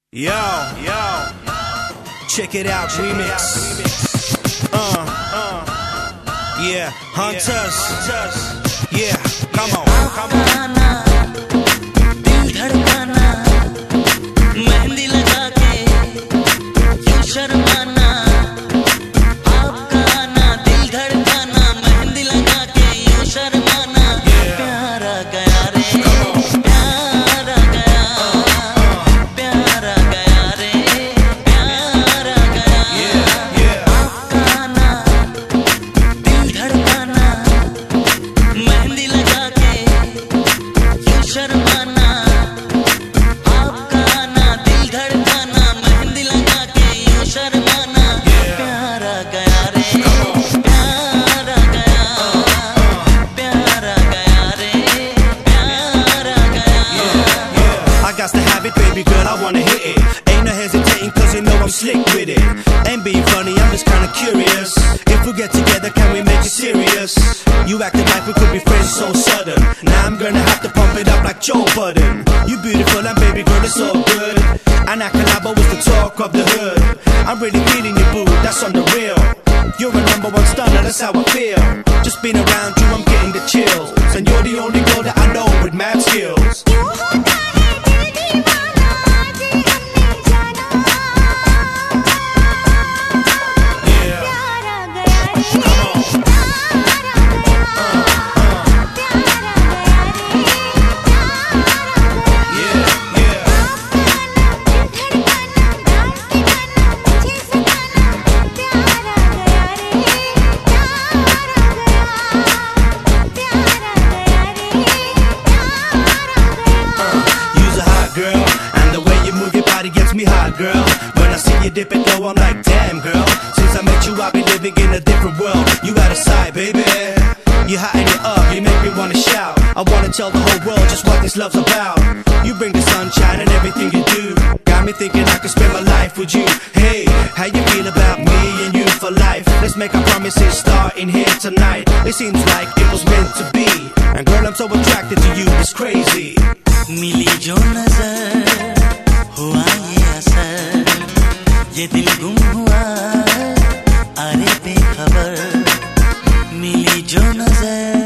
Yo, check it out, remix. Yeah, Hunters. Yeah, come on. दिल धड़काना, मेहंदी लगा के क्यों शर्माना, आपका आना दिल धड़काना, मेहंदी लगा के क्यों शर्माना, प्यारा गया रे, प्यारा गया, प्यारा गया रे, प्यारा गया, आपका आना दिल धड़काना, मेहंदी लगा के क्यों शर्माना, आपका आना दिल धड़काना, मेहंदी लगा के क्यों शर्माना, प्यारा गया रे, प्यारा गया, प्यारा गया रे, प्यारा गया। I got to have it, baby girl, I wanna hit it. Ain't no hesitating, cause you know I'm slick with it. Ain't being funny, I'm just kinda curious. If we get together, can we make it serious? You acting like we could be friends so sudden. Now I'm gonna have to pump it up like Joe Budden. You beautiful and baby girl, it's all good. And I collabo was the talk of the hood. I'm really feeling you, boo, that's on the real. You're a #1 stunner, that's how I feel. Just being around you, I'm getting the chills. And you're the only girl that I know with mad skills. Gets me hot, girl. When I see you dip it low, I'm like, damn, girl. Since I met you, I've been living in a different world. You got a side, baby. You hotting it up, you make me wanna shout. I wanna tell the whole world just what this love's about. You bring the sunshine and everything you do. Got me thinking I could spend my life with you. Hey, how you feel about me and you for life? Let's make our promises starting here tonight. It seems like it was meant to be. And girl, I'm so attracted to you, it's crazy. मिली जो नजर हुआ ये असर, ये दिल गुम हुआ अरे बेखबर, मिली जो नजर